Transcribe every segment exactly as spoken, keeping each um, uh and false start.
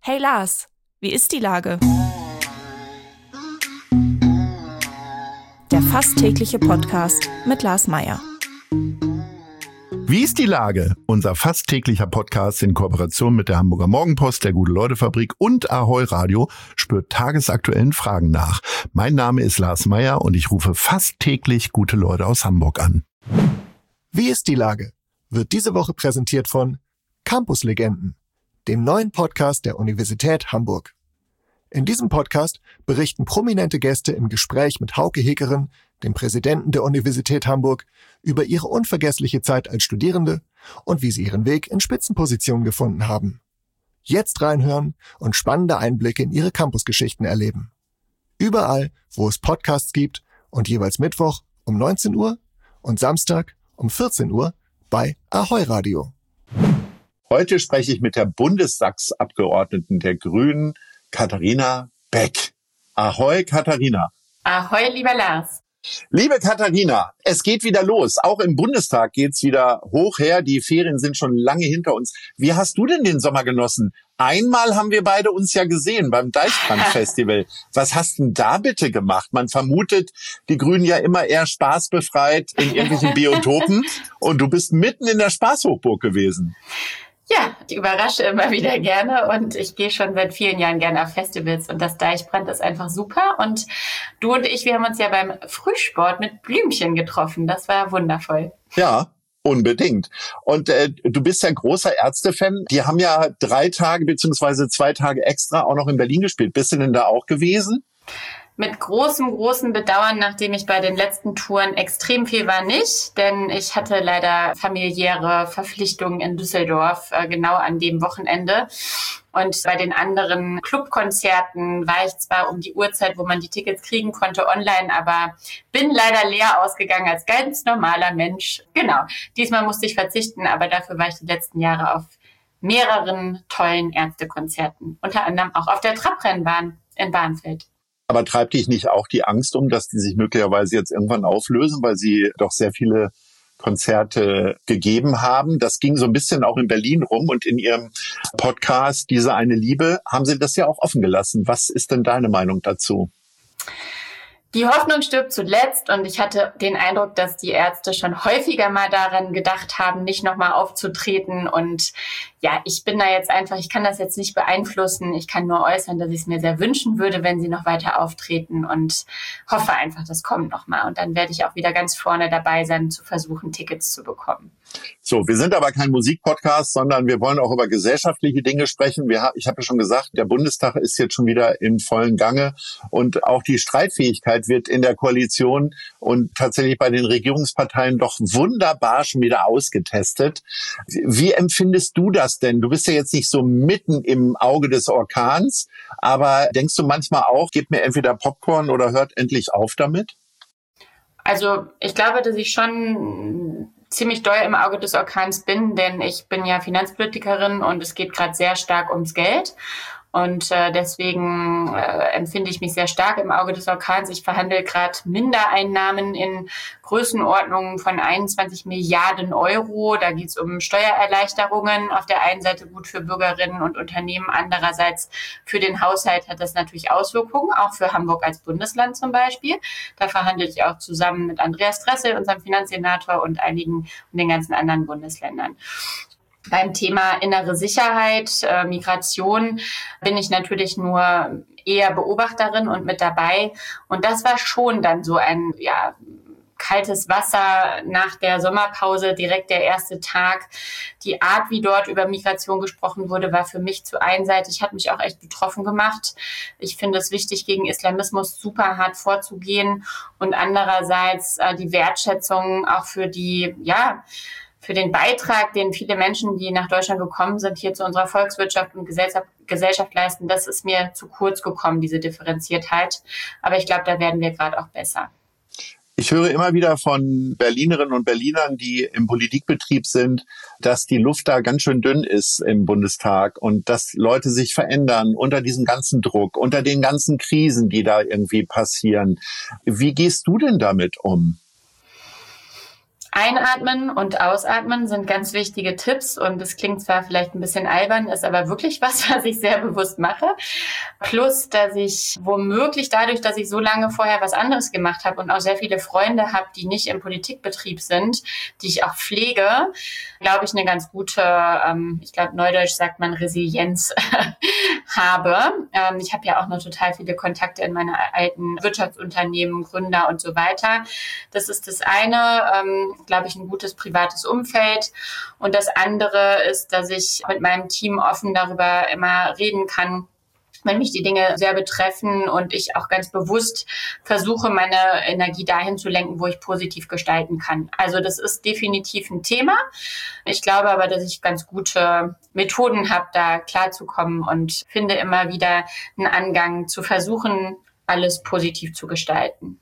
Hey Lars, wie ist die Lage? Der fast tägliche Podcast mit Lars Meyer. Wie ist die Lage? Unser fast täglicher Podcast in Kooperation mit der Hamburger Morgenpost, der Gute-Leute-Fabrik und Ahoi Radio spürt tagesaktuellen Fragen nach. Mein Name ist Lars Meyer und ich rufe fast täglich gute Leute aus Hamburg an. Wie ist die Lage? Wird diese Woche präsentiert von Campus-Legenden, dem neuen Podcast der Universität Hamburg. In diesem Podcast berichten prominente Gäste im Gespräch mit Hauke Heckeren, dem Präsidenten der Universität Hamburg, über ihre unvergessliche Zeit als Studierende und wie sie ihren Weg in Spitzenpositionen gefunden haben. Jetzt reinhören und spannende Einblicke in ihre Campusgeschichten erleben. Überall, wo es Podcasts gibt und jeweils Mittwoch um neunzehn Uhr und Samstag um vierzehn Uhr bei Ahoi Radio. Heute spreche ich mit der Bundestagsabgeordneten der Grünen, Katharina Beck. Ahoi, Katharina. Ahoi, lieber Lars. Liebe Katharina, es geht wieder los. Auch im Bundestag geht's wieder hoch her. Die Ferien sind schon lange hinter uns. Wie hast du denn den Sommer genossen? Einmal haben wir beide uns ja gesehen beim Deichbrand-Festival. Was hast denn da bitte gemacht? Man vermutet, die Grünen ja immer eher spaßbefreit in irgendwelchen Biotopen. Und du bist mitten in der Spaßhochburg gewesen. Ja, ich überrasche immer wieder gerne und ich gehe schon seit vielen Jahren gerne auf Festivals und das Deichbrand ist einfach super. Und du und ich, wir haben uns ja beim Frühsport mit Blümchen getroffen. Das war wundervoll. Ja, unbedingt. Und äh, du bist ja großer Ärzte-Fan. Die haben ja drei Tage beziehungsweise zwei Tage extra auch noch in Berlin gespielt. Bist du denn da auch gewesen? Mit großem, großem Bedauern, nachdem ich bei den letzten Touren extrem viel war, nicht. Denn ich hatte leider familiäre Verpflichtungen in Düsseldorf, äh, genau an dem Wochenende. Und bei den anderen Clubkonzerten war ich zwar um die Uhrzeit, wo man die Tickets kriegen konnte, online, aber bin leider leer ausgegangen als ganz normaler Mensch. Genau, diesmal musste ich verzichten, aber dafür war ich die letzten Jahre auf mehreren tollen Ärztekonzerten. Unter anderem auch auf der Trabrennbahn in Barnfeld. Aber treibt dich nicht auch die Angst um, dass die sich möglicherweise jetzt irgendwann auflösen, weil sie doch sehr viele Konzerte gegeben haben? Das ging so ein bisschen auch in Berlin rum und in ihrem Podcast Diese eine Liebe haben sie das ja auch offen gelassen. Was ist denn deine Meinung dazu? Die Hoffnung stirbt zuletzt und ich hatte den Eindruck, dass die Ärzte schon häufiger mal daran gedacht haben, nicht nochmal aufzutreten. Und ja, ich bin da jetzt einfach, ich kann das jetzt nicht beeinflussen. Ich kann nur äußern, dass ich es mir sehr wünschen würde, wenn sie noch weiter auftreten und hoffe einfach, das kommt nochmal. Und dann werde ich auch wieder ganz vorne dabei sein, zu versuchen, Tickets zu bekommen. So, wir sind aber kein Musikpodcast, sondern wir wollen auch über gesellschaftliche Dinge sprechen. Wir, ich habe ja schon gesagt, der Bundestag ist jetzt schon wieder in vollen Gange und auch die Streitfähigkeit wird in der Koalition und tatsächlich bei den Regierungsparteien doch wunderbar schon wieder ausgetestet. Wie empfindest du das denn? Du bist ja jetzt nicht so mitten im Auge des Orkans, aber denkst du manchmal auch, gebt mir entweder Popcorn oder hört endlich auf damit? Also ich glaube, dass ich schon ziemlich doll im Auge des Orkans bin, denn ich bin ja Finanzpolitikerin und es geht gerade sehr stark ums Geld. Und äh, deswegen äh, empfinde ich mich sehr stark im Auge des Orkans. Ich verhandle gerade Mindereinnahmen in Größenordnungen von einundzwanzig Milliarden Euro. Da geht es um Steuererleichterungen. Auf der einen Seite gut für Bürgerinnen und Unternehmen, andererseits für den Haushalt hat das natürlich Auswirkungen, auch für Hamburg als Bundesland zum Beispiel. Da verhandle ich auch zusammen mit Andreas Dressel, unserem Finanzsenator, und einigen und den ganzen anderen Bundesländern. Beim Thema innere Sicherheit, äh, Migration bin ich natürlich nur eher Beobachterin und mit dabei. Und das war schon dann so ein, ja, kaltes Wasser nach der Sommerpause, direkt der erste Tag. Die Art, wie dort über Migration gesprochen wurde, war für mich zu einseitig, hat mich auch echt betroffen gemacht. Ich finde es wichtig, gegen Islamismus super hart vorzugehen und andererseits äh, die Wertschätzung auch für die, ja, für den Beitrag, den viele Menschen, die nach Deutschland gekommen sind, hier zu unserer Volkswirtschaft und Gesellschaft, Gesellschaft leisten, das ist mir zu kurz gekommen, diese Differenziertheit. Aber ich glaube, da werden wir gerade auch besser. Ich höre immer wieder von Berlinerinnen und Berlinern, die im Politikbetrieb sind, dass die Luft da ganz schön dünn ist im Bundestag und dass Leute sich verändern unter diesem ganzen Druck, unter den ganzen Krisen, die da irgendwie passieren. Wie gehst du denn damit um? Einatmen und Ausatmen sind ganz wichtige Tipps und es klingt zwar vielleicht ein bisschen albern, ist aber wirklich was, was ich sehr bewusst mache. Plus, dass ich womöglich dadurch, dass ich so lange vorher was anderes gemacht habe und auch sehr viele Freunde habe, die nicht im Politikbetrieb sind, die ich auch pflege, glaube ich, eine ganz gute, ähm, ich glaube, neudeutsch sagt man Resilienz habe. Ähm, ich habe ja auch noch total viele Kontakte in meine alten Wirtschaftsunternehmen, Gründer und so weiter. Das ist das eine, ähm, glaube ich, ein gutes privates Umfeld. Und das andere ist, dass ich mit meinem Team offen darüber immer reden kann, wenn mich die Dinge sehr betreffen und ich auch ganz bewusst versuche, meine Energie dahin zu lenken, wo ich positiv gestalten kann. Also das ist definitiv ein Thema. Ich glaube aber, dass ich ganz gute Methoden habe, da klarzukommen und finde immer wieder einen Angang zu versuchen, alles positiv zu gestalten.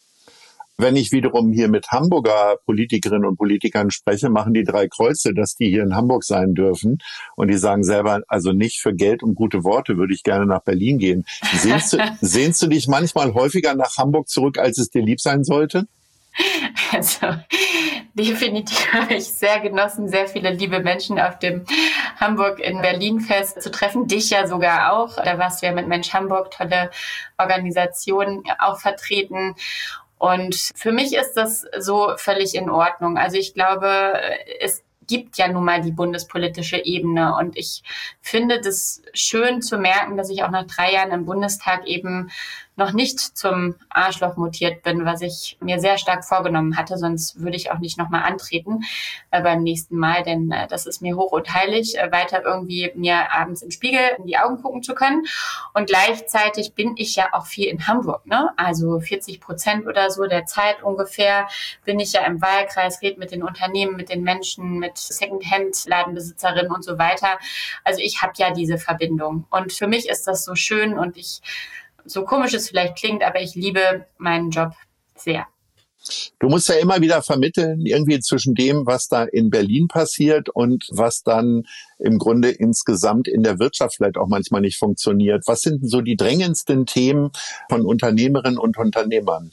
Wenn ich wiederum hier mit Hamburger Politikerinnen und Politikern spreche, machen die drei Kreuze, dass die hier in Hamburg sein dürfen. Und die sagen selber, also nicht für Geld und gute Worte würde ich gerne nach Berlin gehen. Sehnst du, sehnst du dich manchmal häufiger nach Hamburg zurück, als es dir lieb sein sollte? Also definitiv habe ich sehr genossen, sehr viele liebe Menschen auf dem Hamburg in Berlin Fest zu treffen. Dich ja sogar auch. Da warst du ja mit Mensch Hamburg, tolle Organisationen auch vertreten. Und für mich ist das so völlig in Ordnung. Also ich glaube, es gibt ja nun mal die bundespolitische Ebene. Und ich finde das schön zu merken, dass ich auch nach drei Jahren im Bundestag eben noch nicht zum Arschloch mutiert bin, was ich mir sehr stark vorgenommen hatte. Sonst würde ich auch nicht nochmal antreten äh, beim nächsten Mal, denn äh, das ist mir hoch und heilig, äh, weiter irgendwie mir abends im Spiegel in die Augen gucken zu können. Und gleichzeitig bin ich ja auch viel in Hamburg, ne? Also vierzig Prozent oder so der Zeit ungefähr bin ich ja im Wahlkreis, rede mit den Unternehmen, mit den Menschen, mit Secondhand-Ladenbesitzerinnen und so weiter. Also ich habe ja diese Verbindung. Und für mich ist das so schön und ich so komisch es vielleicht klingt, aber ich liebe meinen Job sehr. Du musst ja immer wieder vermitteln, irgendwie zwischen dem, was da in Berlin passiert und was dann im Grunde insgesamt in der Wirtschaft vielleicht auch manchmal nicht funktioniert. Was sind denn so die drängendsten Themen von Unternehmerinnen und Unternehmern?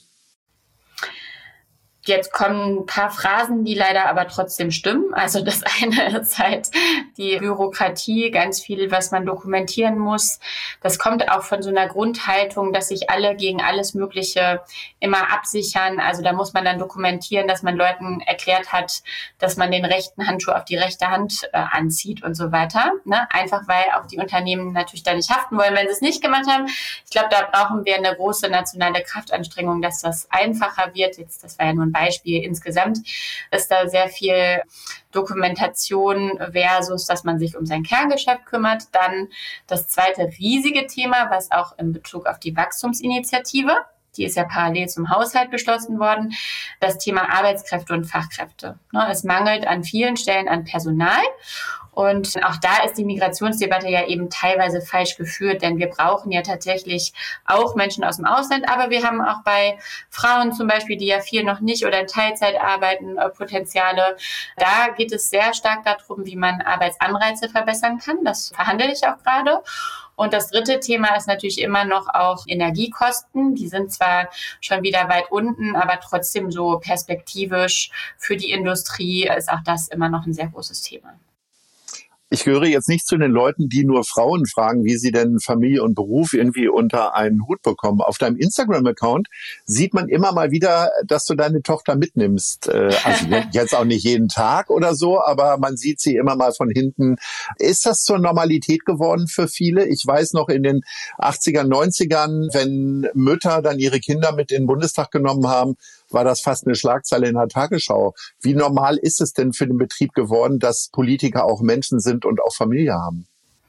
Jetzt kommen ein paar Phrasen, die leider aber trotzdem stimmen. Also das eine ist halt die Bürokratie, ganz viel, was man dokumentieren muss. Das kommt auch von so einer Grundhaltung, dass sich alle gegen alles Mögliche immer absichern. Also da muss man dann dokumentieren, dass man Leuten erklärt hat, dass man den rechten Handschuh auf die rechte Hand äh, anzieht und so weiter. Ne? Einfach weil auch die Unternehmen natürlich da nicht haften wollen, wenn sie es nicht gemacht haben. Ich glaube, da brauchen wir eine große nationale Kraftanstrengung, dass das einfacher wird. Jetzt, das war ja nur ein Beispiel. Insgesamt ist da sehr viel Dokumentation versus, dass man sich um sein Kerngeschäft kümmert. Dann das zweite riesige Thema, was auch in Bezug auf die Wachstumsinitiative, die ist ja parallel zum Haushalt beschlossen worden, das Thema Arbeitskräfte und Fachkräfte. Es mangelt an vielen Stellen an Personal. Und auch da ist die Migrationsdebatte ja eben teilweise falsch geführt, denn wir brauchen ja tatsächlich auch Menschen aus dem Ausland, aber wir haben auch bei Frauen zum Beispiel, die ja viel noch nicht oder in Teilzeit arbeiten, Potenziale. Da geht es sehr stark darum, wie man Arbeitsanreize verbessern kann. Das verhandle ich auch gerade. Und das dritte Thema ist natürlich immer noch auch Energiekosten. Die sind zwar schon wieder weit unten, aber trotzdem so perspektivisch für die Industrie ist auch das immer noch ein sehr großes Thema. Ich gehöre jetzt nicht zu den Leuten, die nur Frauen fragen, wie sie denn Familie und Beruf irgendwie unter einen Hut bekommen. Auf deinem Instagram-Account sieht man immer mal wieder, dass du deine Tochter mitnimmst. Also jetzt auch nicht jeden Tag oder so, aber man sieht sie immer mal von hinten. Ist das zur Normalität geworden für viele? Ich weiß noch in den achtzigern, neunzigern, wenn Mütter dann ihre Kinder mit in den Bundestag genommen haben, war das fast eine Schlagzeile in der Tagesschau. Wie normal ist es denn für den Betrieb geworden, dass Politiker auch Menschen sind und auch Familie haben?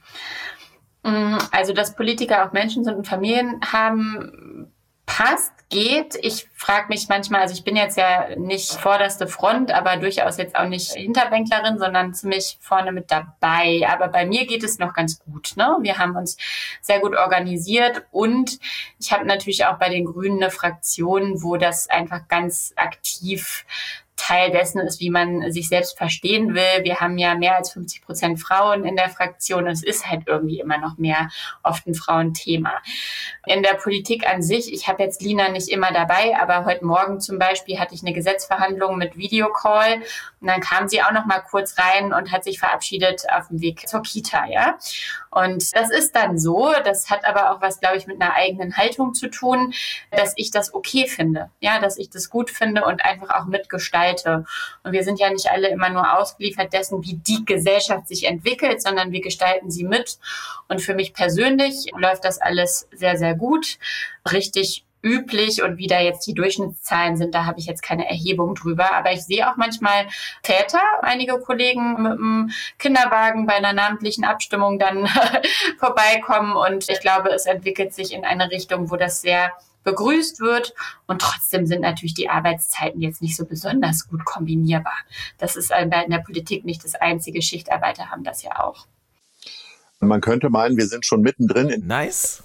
Also, dass Politiker auch Menschen sind und Familien haben, passt, geht. Ich frage mich manchmal, also ich bin jetzt ja nicht vorderste Front, aber durchaus jetzt auch nicht Hinterbänklerin, sondern ziemlich vorne mit dabei. Aber bei mir geht es noch ganz gut. Ne? Wir haben uns sehr gut organisiert und ich habe natürlich auch bei den Grünen eine Fraktion, wo das einfach ganz aktiv Teil dessen ist, wie man sich selbst verstehen will. Wir haben ja mehr als fünfzig Prozent Frauen in der Fraktion und es ist halt irgendwie immer noch mehr oft ein Frauenthema. In der Politik an sich, ich habe jetzt Lina nicht immer dabei, aber heute Morgen zum Beispiel hatte ich eine Gesetzesverhandlung mit Videocall und dann kam sie auch noch mal kurz rein und hat sich verabschiedet auf dem Weg zur Kita, ja. Und das ist dann so, das hat aber auch was, glaube ich, mit einer eigenen Haltung zu tun, dass ich das okay finde, ja, dass ich das gut finde und einfach auch mitgestalte. Und wir sind ja nicht alle immer nur ausgeliefert dessen, wie die Gesellschaft sich entwickelt, sondern wir gestalten sie mit. Und für mich persönlich läuft das alles sehr, sehr gut, richtig üblich und wie da jetzt die Durchschnittszahlen sind, da habe ich jetzt keine Erhebung drüber. Aber ich sehe auch manchmal Väter, einige Kollegen mit einem Kinderwagen bei einer namentlichen Abstimmung dann vorbeikommen und ich glaube, es entwickelt sich in eine Richtung, wo das sehr begrüßt wird und trotzdem sind natürlich die Arbeitszeiten jetzt nicht so besonders gut kombinierbar. Das ist in der Politik nicht das einzige, Schichtarbeiter haben das ja auch. Man könnte meinen, wir sind schon mittendrin in Nice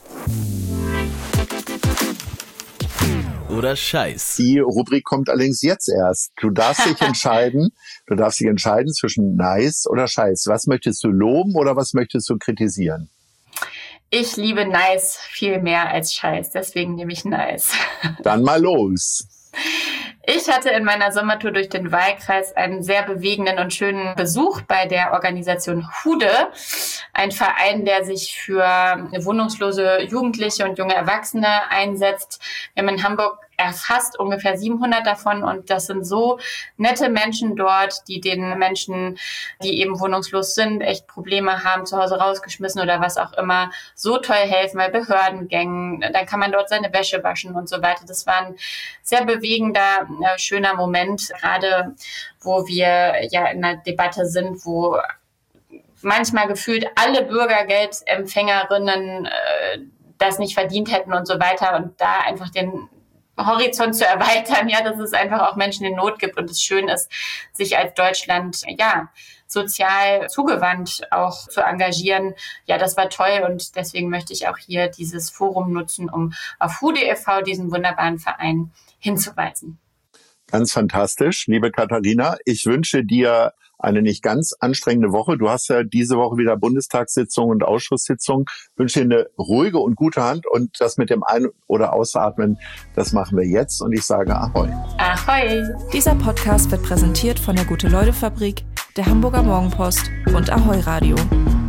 oder Scheiß. Die Rubrik kommt allerdings jetzt erst. Du darfst dich entscheiden, du darfst dich entscheiden zwischen Nice oder Scheiß. Was möchtest du loben oder was möchtest du kritisieren? Ich liebe Nice viel mehr als Scheiß, deswegen nehme ich Nice. Dann mal los. Ich hatte in meiner Sommertour durch den Wahlkreis einen sehr bewegenden und schönen Besuch bei der Organisation Hude, ein Verein, der sich für wohnungslose Jugendliche und junge Erwachsene einsetzt. Wir haben in Hamburg erfasst ungefähr siebenhundert davon und das sind so nette Menschen dort, die den Menschen, die eben wohnungslos sind, echt Probleme haben, zu Hause rausgeschmissen oder was auch immer, so toll helfen bei Behördengängen. Dann kann man dort seine Wäsche waschen und so weiter. Das war ein sehr bewegender, äh, schöner Moment, gerade wo wir ja in einer Debatte sind, wo manchmal gefühlt alle Bürgergeldempfängerinnen äh, das nicht verdient hätten und so weiter und da einfach den Horizont zu erweitern, ja, dass es einfach auch Menschen in Not gibt und es schön ist, sich als Deutschland, ja, sozial zugewandt auch zu engagieren. Ja, das war toll und deswegen möchte ich auch hier dieses Forum nutzen, um auf Hude e V, diesen wunderbaren Verein, hinzuweisen. Ganz fantastisch, liebe Katharina. Ich wünsche dir eine nicht ganz anstrengende Woche. Du hast ja diese Woche wieder Bundestagssitzung und Ausschusssitzung. Ich wünsche dir eine ruhige und gute Hand und das mit dem Ein- oder Ausatmen, das machen wir jetzt und ich sage Ahoi. Ahoi! Dieser Podcast wird präsentiert von der Gute-Leute-Fabrik, der Hamburger Morgenpost und Ahoi Radio.